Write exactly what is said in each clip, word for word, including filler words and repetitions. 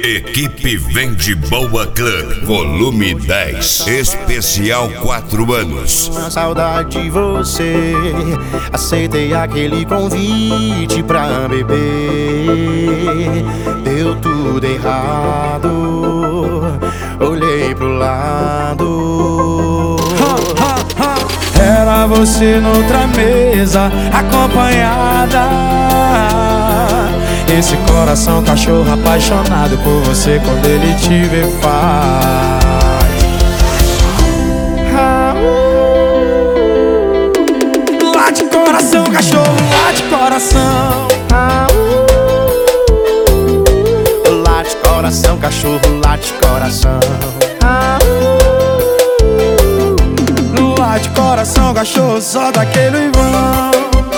Equipe Vende Boa Club, volume dez, especial quatro anos. Uma saudade de você, aceitei aquele convite pra beber. Deu tudo errado, olhei pro lado. Era você noutra mesa, acompanhada. Esse coração cachorro apaixonado por você, quando ele te vê faz. Ah, uh, late coração, cachorro, late coração. Ah, uh, late coração, cachorro, late coração. Ah, uh, late coração, cachorro, só daquele vão.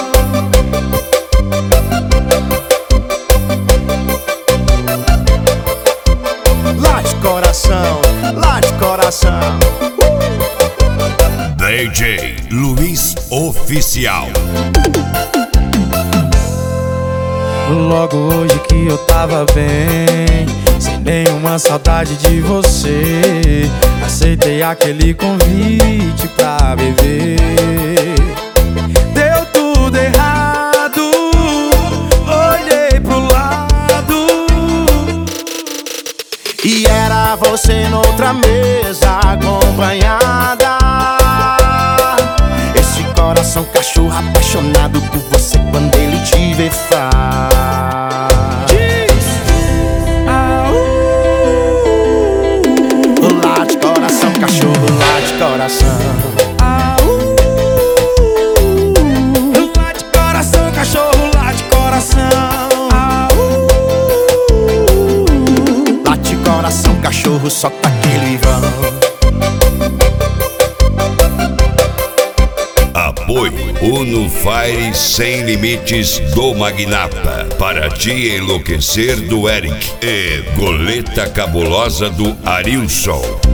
Coração, late coração. D J Luiz Oficial. Logo hoje que eu tava bem, sem nenhuma saudade de você, aceitei aquele convite pra beber. Deu tudo errado, olhei pro lado e era você noutra mesa, acompanhada. Esse coração cachorro apaixonado por você, quando ele te vê faz. Ah, uh, late coração, cachorro, late coração. Ah, uh, late coração, cachorro, late coração. Coração, cachorro, só tá aquele vão. Apoio Uno Fire Sem Limites do Magnata, Para Te Enlouquecer do Eric e Goleta Cabulosa do Arilson.